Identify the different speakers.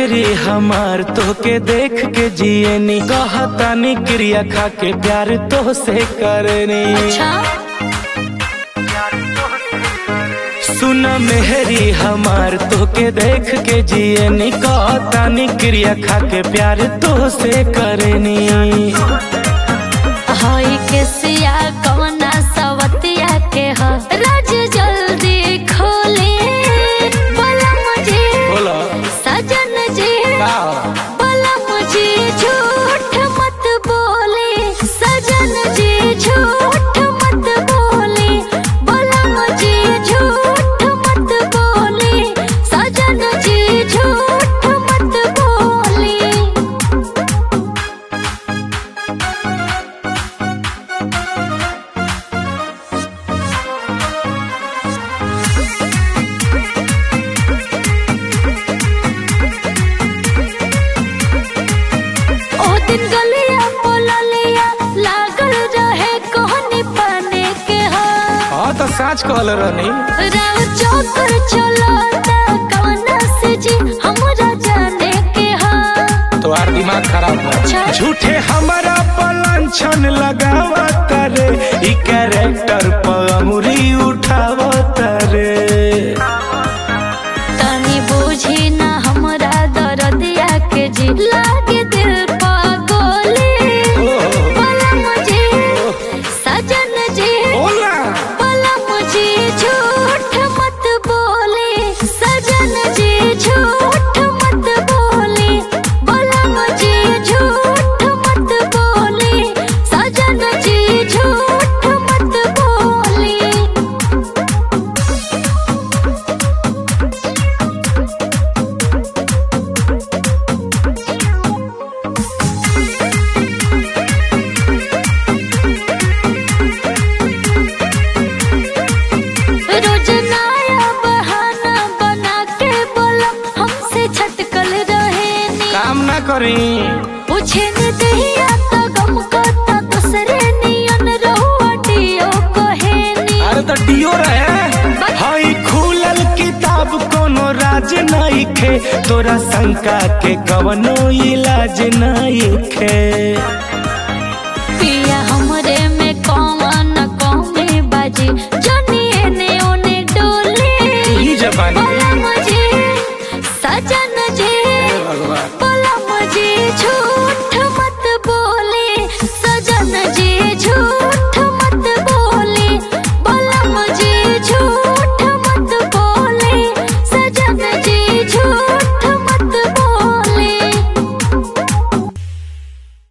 Speaker 1: मेहरी हमार तो के देख के जियनी कहतानी क्रिया खा के प्यार तो से करनी।
Speaker 2: अच्छा
Speaker 1: सुन मेहरी हमार तो के देख के जियनी कहतानी क्रिया खा के प्यार तो से करनी।
Speaker 2: हई के सिया कवना सवतिया के ह राज जल्दी खोले बलम जी
Speaker 1: बोला
Speaker 2: सजन जी
Speaker 1: का
Speaker 2: बलम जी झूठ मत बोले सजन जी झूठ मत बोले बलम जी झूठ मत बोले सजन जी झूठ मत बोले। ओ दिन गलिया बोललिया लागल रहे कोहनी पाने के हा
Speaker 1: हाँ तो साँच कहल रहनी।
Speaker 2: राव चौकर चलता कवना से जी हमरा जाने के हा
Speaker 1: तोहार दिमाग खराब है। झूठे हमारा पलांछन लगावत रे ई कैरेक्टर पर अंगुरी उठावत रे।
Speaker 2: तनी बूझी ना हमरा दर्दिया के जी लागे दिल पागोली बलम जी सजन जी
Speaker 1: बोला
Speaker 2: बलम जी झूठ मत बोले सजन जी झूठ मत बोले बलम जी झूठ मत बोले सजन जी झूठ मत बोले। रोज नया बहाना बना के बोलम हमसे छटकल रहेनी
Speaker 1: काम ना करी।
Speaker 2: पूछे न दहिया तो गम करता दूसरे नियन रहुआ डियो कहेनी।
Speaker 1: अरे तो डियो रहे हई खुलल किताब कोनो राज नहीं खे तोरा शंका के कवनो इलाज नहीं खे।